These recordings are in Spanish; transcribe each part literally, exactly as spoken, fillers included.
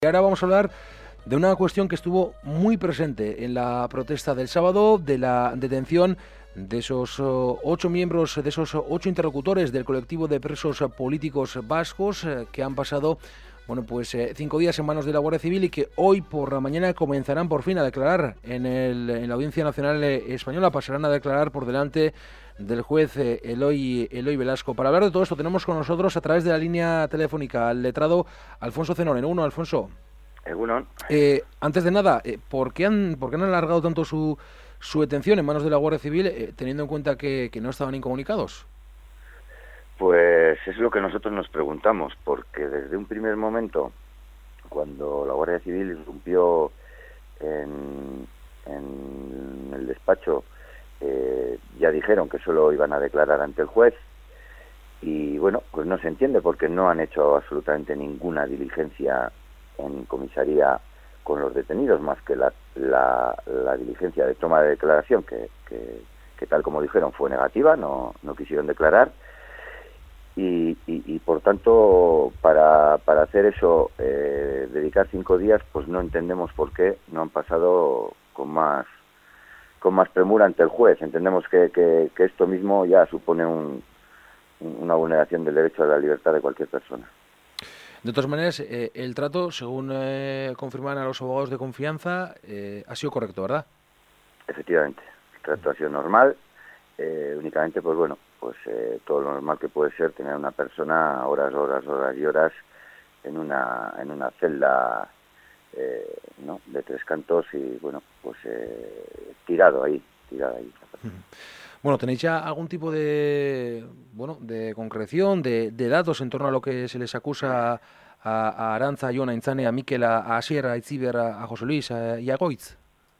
Y ahora vamos a hablar de una cuestión que estuvo muy presente en la protesta del sábado, de la detención de esos uh, ocho miembros, de esos ocho interlocutores del colectivo de presos políticos vascos eh, que han pasado, bueno, pues eh, cinco días en manos de la Guardia Civil y que hoy por la mañana comenzarán por fin a declarar en, el, en la Audiencia Nacional Española, pasarán a declarar por delante del juez eh, Eloy, Eloy Velasco. Para hablar de todo esto tenemos con nosotros a través de la línea telefónica al letrado Alfonso Zenón. Uno, Alfonso. Eh, antes de nada, eh, ¿por qué han, por qué han alargado tanto su, su detención en manos de la Guardia Civil, eh, teniendo en cuenta que, que no estaban incomunicados? Pues es lo que nosotros nos preguntamos, porque desde un primer momento, cuando la Guardia Civil irrumpió en, en el despacho, eh, ya dijeron que solo iban a declarar ante el juez, y bueno, pues no se entiende porque no han hecho absolutamente ninguna diligencia en comisaría con los detenidos, más que la, la, la diligencia de toma de declaración, que, que, que tal como dijeron fue negativa, no, no quisieron declarar. Y, y, y por tanto, para, para hacer eso, eh, dedicar cinco días, pues no entendemos por qué no han pasado con más con más premura ante el juez. Entendemos que, que, que esto mismo ya supone un, una vulneración del derecho a la libertad de cualquier persona. De todas maneras, eh, el trato, según eh, confirman a los abogados de confianza, eh, ha sido correcto, ¿verdad? Efectivamente, el trato ha sido normal, eh, únicamente, pues bueno, pues eh, todo lo normal que puede ser tener a una persona horas, horas, horas y horas en una en una celda, eh, ¿no?, de tres cantos y, bueno, pues eh, tirado ahí, tirado ahí. Bueno, ¿tenéis ya algún tipo de, bueno, de concreción, de, de datos en torno a lo que se les acusa a, a Arantza, a Jon, a Intzane, a Mikel, a Asier, a Itziber, a, a José Luis a, y a Goitz?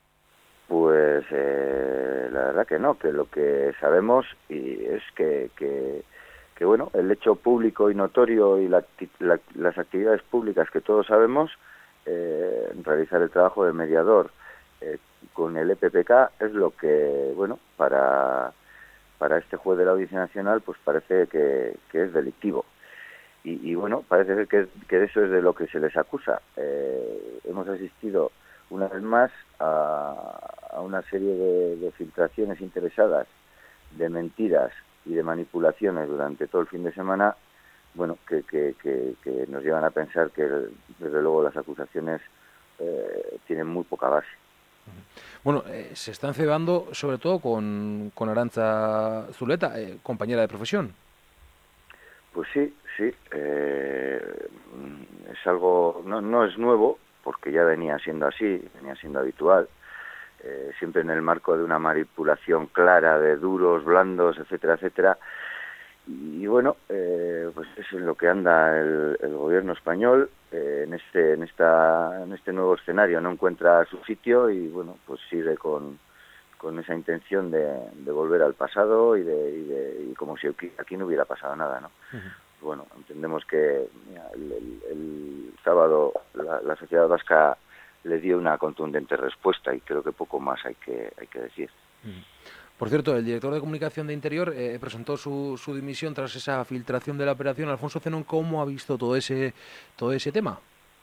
Pues eh, la verdad que no, que lo que sabemos y es que, que, que bueno, el hecho público y notorio y la, la, las actividades públicas que todos sabemos, eh, realizar el trabajo de mediador eh, con el E P P K es lo que, bueno, para, para este juez de la Audiencia Nacional pues parece que, que es delictivo. Y, y bueno, parece ser que, que de eso es de lo que se les acusa. Eh, hemos asistido una vez más a, a una serie de, de filtraciones interesadas, de mentiras y de manipulaciones durante todo el fin de semana, bueno, que, que, que, que nos llevan a pensar que, desde luego, las acusaciones eh, tienen muy poca base. Bueno, eh, se están cebando sobre todo con, con Arantza Zuleta, eh, compañera de profesión. Pues sí, sí, eh, es algo, no, no es nuevo, porque ya venía siendo así, venía siendo habitual, eh, siempre en el marco de una manipulación clara de duros, blandos, etcétera, etcétera. Y, y bueno, eh, pues es en lo que anda el, el gobierno español, eh, en este en esta en este nuevo escenario no encuentra su sitio y bueno, pues sigue con, con esa intención de, de volver al pasado y de, y de y como si aquí, aquí no hubiera pasado nada, ¿no? Uh-huh. Bueno, entendemos que mira, el, el, el sábado la, la sociedad vasca le dio una contundente respuesta y creo que poco más hay que hay que decir. Uh-huh. Por cierto, el director de comunicación de Interior eh, presentó su, su dimisión tras esa filtración de la operación. Alfonso Zenón, ¿cómo ha visto todo ese todo ese tema?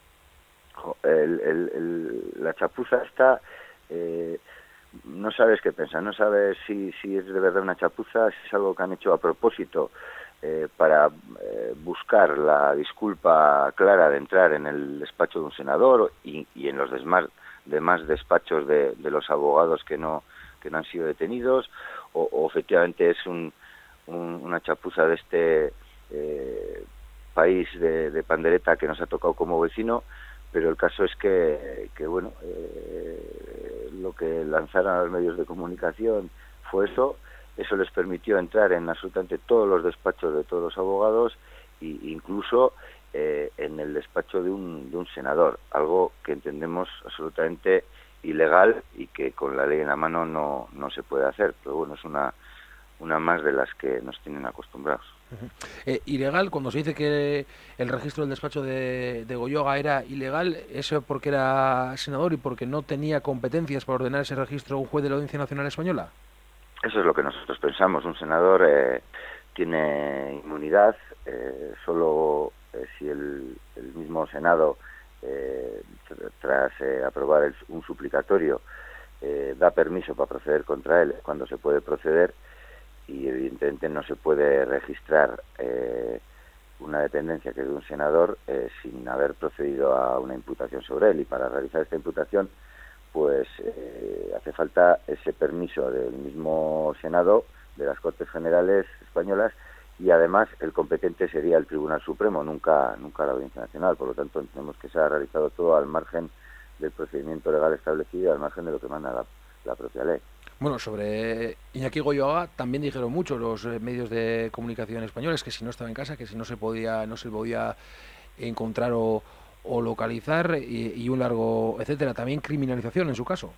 El, el, el, la chapuza está, eh, no sabes qué pensar, no sabes si, si es de verdad una chapuza, si es algo que han hecho a propósito eh, para eh, buscar la disculpa clara de entrar en el despacho de un senador y, y en los demás, demás despachos de, de los abogados que no que no han sido detenidos, o, o efectivamente es un, un, una chapuza de este eh, país de, de pandereta que nos ha tocado como vecino, pero el caso es que, que bueno, eh, lo que lanzaron a los medios de comunicación fue eso, eso les permitió entrar en absolutamente todos los despachos de todos los abogados, e incluso eh, en el despacho de un, de un senador, algo que entendemos absolutamente ilegal y que con la ley en la mano no, no se puede hacer, pero bueno, es una, una más de las que nos tienen acostumbrados. Uh-huh. Eh, ilegal, cuando se dice que el registro del despacho de, de Goyoaga era ilegal, ¿eso porque era senador y porque no tenía competencias para ordenar ese registro un juez de la Audiencia Nacional Española? Eso es lo que nosotros pensamos. Un senador eh, tiene inmunidad, eh, solo eh, si el, el mismo Senado eh, tr tras eh, aprobar el, un suplicatorio, eh, da permiso para proceder contra él cuando se puede proceder, y evidentemente no se puede registrar eh, una dependencia que es de un senador eh, sin haber procedido a una imputación sobre él, y para realizar esta imputación pues eh, hace falta ese permiso del mismo Senado, de las Cortes Generales españolas, y además el competente sería el Tribunal Supremo, nunca nunca la Audiencia Nacional. Por lo tanto, entendemos que se ha realizado todo al margen del procedimiento legal establecido y al margen de lo que manda la, la propia ley. Bueno, sobre Iñaki Goyoaga también dijeron mucho los eh, medios de comunicación españoles que si no estaba en casa, que si no se podía no se podía encontrar o, o localizar, y, y un largo etcétera. También criminalización en su caso.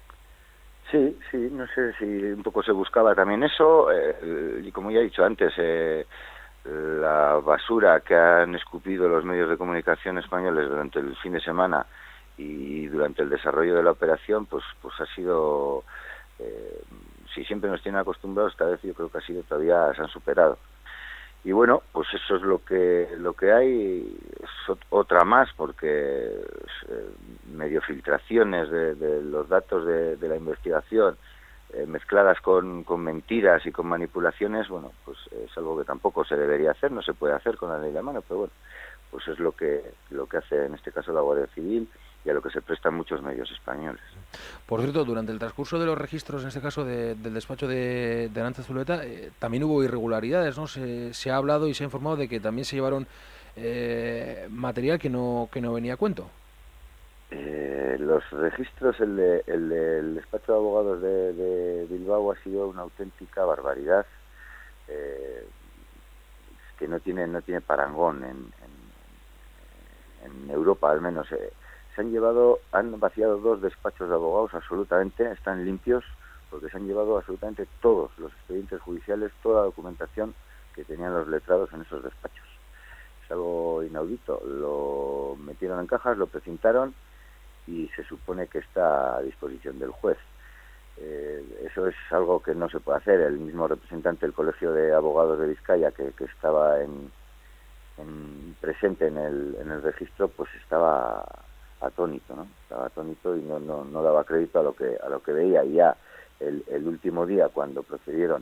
Sí, sí, no sé si un poco se buscaba también eso, eh, y como ya he dicho antes, eh, la basura que han escupido los medios de comunicación españoles durante el fin de semana y durante el desarrollo de la operación, pues pues ha sido, eh, si siempre nos tienen acostumbrados, esta vez yo creo que ha sido todavía, se han superado. Y bueno, pues eso es lo que lo que hay, es otra más, porque eh, medio filtraciones de, de los datos de, de la investigación, eh, mezcladas con, con mentiras y con manipulaciones, bueno, pues es algo que tampoco se debería hacer, no se puede hacer con la ley de mano, pero bueno, pues es lo que lo que hace en este caso la Guardia Civil, y a lo que se prestan muchos medios españoles. Por cierto, durante el transcurso de los registros, en este caso de, del despacho de, de Arantza Zulueta, eh, también hubo irregularidades, ¿no? Se, se ha hablado y se ha informado de que también se llevaron eh, material que no que no venía a cuento. Eh, los registros, el, de, el del despacho de abogados de, de Bilbao ha sido una auténtica barbaridad, eh, que no tiene no tiene parangón en, en, en Europa, al menos. Eh, se han llevado, han vaciado dos despachos de abogados absolutamente, están limpios, porque se han llevado absolutamente todos los expedientes judiciales, toda la documentación que tenían los letrados en esos despachos. Es algo inaudito. Lo metieron en cajas, lo precintaron y se supone que está a disposición del juez. Eh, eso es algo que no se puede hacer. El mismo representante del Colegio de Abogados de Vizcaya, que, que estaba en, en, presente en el, en el registro, pues estaba atónito, ¿no? Estaba atónito y no, no, no daba crédito a lo que a lo que veía. Y ya el, el último día, cuando procedieron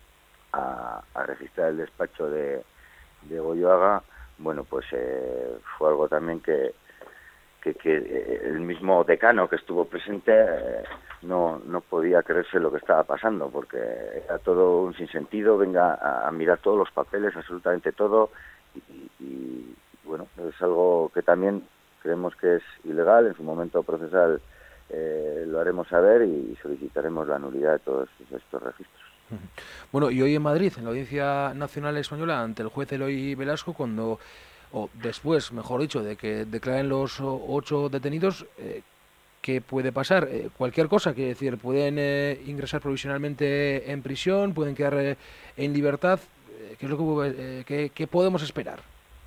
a, a registrar el despacho de, de Goyoaga, bueno, pues eh, fue algo también que Que, que el mismo decano que estuvo presente eh, no, no podía creerse lo que estaba pasando, porque era todo un sinsentido. Venga a, a mirar todos los papeles, absolutamente todo, y, y bueno, es algo que también creemos que es ilegal. En su momento procesal eh, lo haremos saber y solicitaremos la nulidad de todos estos registros. Bueno, y hoy en Madrid, en la Audiencia Nacional Española, ante el juez Eloy Velasco, cuando o después, mejor dicho, de que declaren los ocho detenidos, eh, ¿qué puede pasar? Eh, cualquier cosa, quiere decir, pueden eh, ingresar provisionalmente en prisión, pueden quedar eh, en libertad. Eh, ¿Qué es lo que, eh, qué, qué podemos esperar?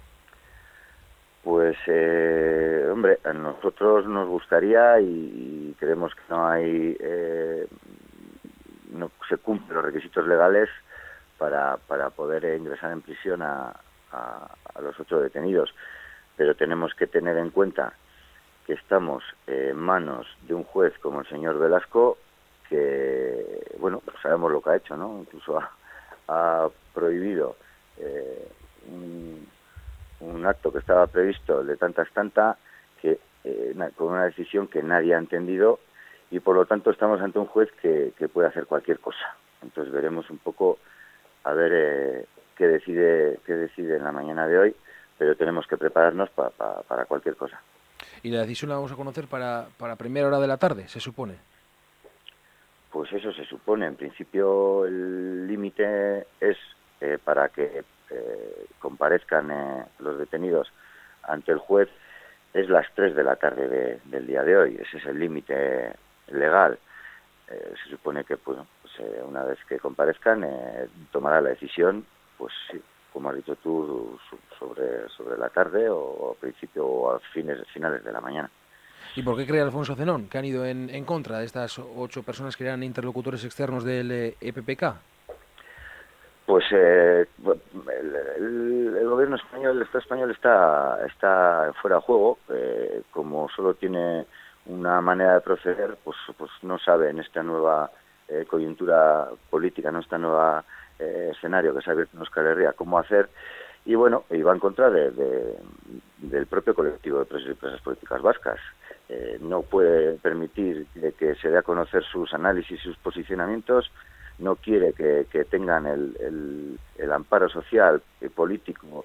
Pues, eh, hombre, a nosotros nos gustaría, y, y creemos que no hay, eh, no se cumplen los requisitos legales para, para poder ingresar en prisión a A, a los ocho detenidos, pero tenemos que tener en cuenta que estamos en manos de un juez como el señor Velasco, que, bueno, sabemos lo que ha hecho, ¿no? Incluso ha, ha prohibido eh, un, un acto que estaba previsto de tanta tanta, que eh, con una decisión que nadie ha entendido, y por lo tanto estamos ante un juez que, que puede hacer cualquier cosa. Entonces veremos un poco a ver eh, qué decide qué decide en la mañana de hoy, pero tenemos que prepararnos pa, pa, para cualquier cosa. ¿Y la decisión la vamos a conocer para, para primera hora de la tarde, se supone? Pues eso se supone. En principio el límite es eh, para que eh, comparezcan eh, los detenidos ante el juez, es las tres de la tarde de, del día de hoy. Ese es el límite legal. Eh, se supone que pues, pues eh, una vez que comparezcan eh, tomará la decisión, pues sí, como has dicho tú, sobre sobre la tarde o a principio o a fines finales de la mañana. ¿Y por qué cree Alfonso Zenón que han ido en, en contra de estas ocho personas que eran interlocutores externos del eh, E P P K? Pues eh, el, el, el gobierno español, el Estado español está, está fuera de juego, eh, como solo tiene una manera de proceder, pues, pues no sabe en esta nueva eh, coyuntura política, en esta nueva eh, escenario que se ha abierto en Euskal Herria, cómo hacer, y bueno, y va en contra de, de, del propio colectivo de presos y presas políticas vascas. Eh, no puede permitir que, que se dé a conocer sus análisis y sus posicionamientos, no quiere que, que tengan el, el, el amparo social y político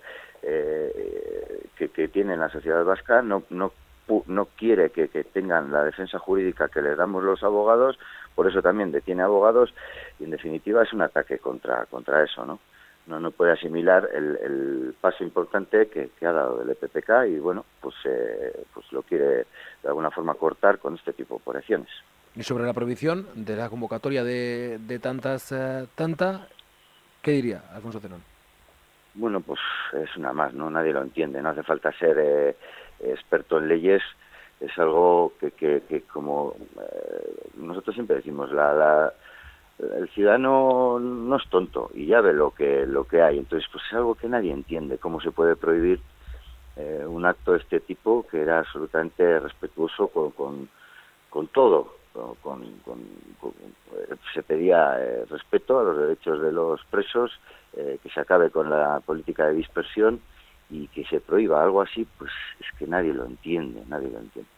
eh, que, que tiene la sociedad vasca, no, no, no quiere que, que tengan la defensa jurídica que les damos los abogados, por eso también detiene abogados, y en definitiva es un ataque contra, contra eso, ¿no? No, no puede asimilar el, el paso importante que, que ha dado el E P P K y bueno, pues, eh, pues lo quiere de alguna forma cortar con este tipo de operaciones. Y sobre la prohibición de la convocatoria de, de tantas, eh, tanta, ¿qué diría Alfonso Zenón? Bueno, pues es una más, ¿no? Nadie lo entiende, no hace falta ser eh, experto en leyes, es algo que, que, que como eh, nosotros siempre decimos, la, la, el ciudadano no es tonto y ya ve lo que, lo que hay, entonces pues es algo que nadie entiende, cómo se puede prohibir eh, un acto de este tipo que era absolutamente respetuoso con, con, con todo. Con, con, con, con, se pedía eh, respeto a los derechos de los presos, eh, que se acabe con la política de dispersión y que se prohíba algo así, pues es que nadie lo entiende, nadie lo entiende.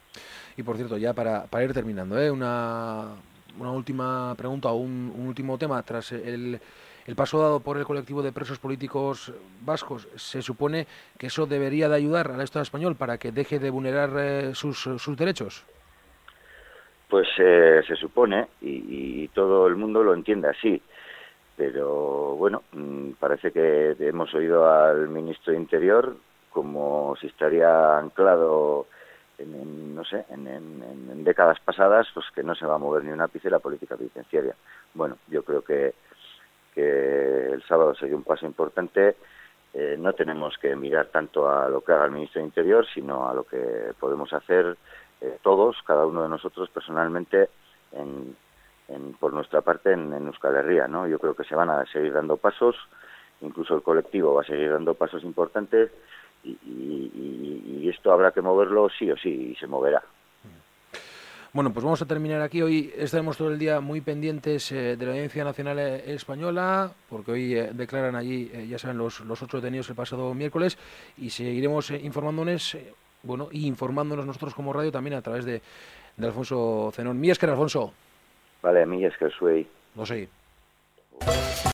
Y por cierto, ya para, para ir terminando, ¿eh? una, una última pregunta o un, un último tema. Tras el, el paso dado por el colectivo de presos políticos vascos, ¿se supone que eso debería de ayudar al Estado español para que deje de vulnerar eh, sus, sus derechos? Pues eh, se supone, y, y todo el mundo lo entiende así, pero bueno, parece que hemos oído al ministro de Interior como si estaría anclado en, en no sé, en, en, en décadas pasadas, pues que no se va a mover ni un ápice la política penitenciaria. Bueno, yo creo que, que el sábado sería un paso importante. Eh, no tenemos que mirar tanto a lo que haga el ministro de Interior, sino a lo que podemos hacer eh, todos, cada uno de nosotros personalmente, en, en, por nuestra parte en, en Euskal Herria, ¿no? Yo creo que se van a seguir dando pasos, incluso el colectivo va a seguir dando pasos importantes, y, y, y esto habrá que moverlo sí o sí, y se moverá. Bueno, pues vamos a terminar aquí. Hoy estaremos todo el día muy pendientes eh, de la Audiencia Nacional Española, porque hoy eh, declaran allí, eh, ya saben, los, los ocho detenidos el pasado miércoles, y seguiremos eh, informándonos, eh, bueno, y informándonos nosotros como radio también a través de, de Alfonso Zenón. Mí es que era Alfonso. Vale, a mí es que soy. No sé.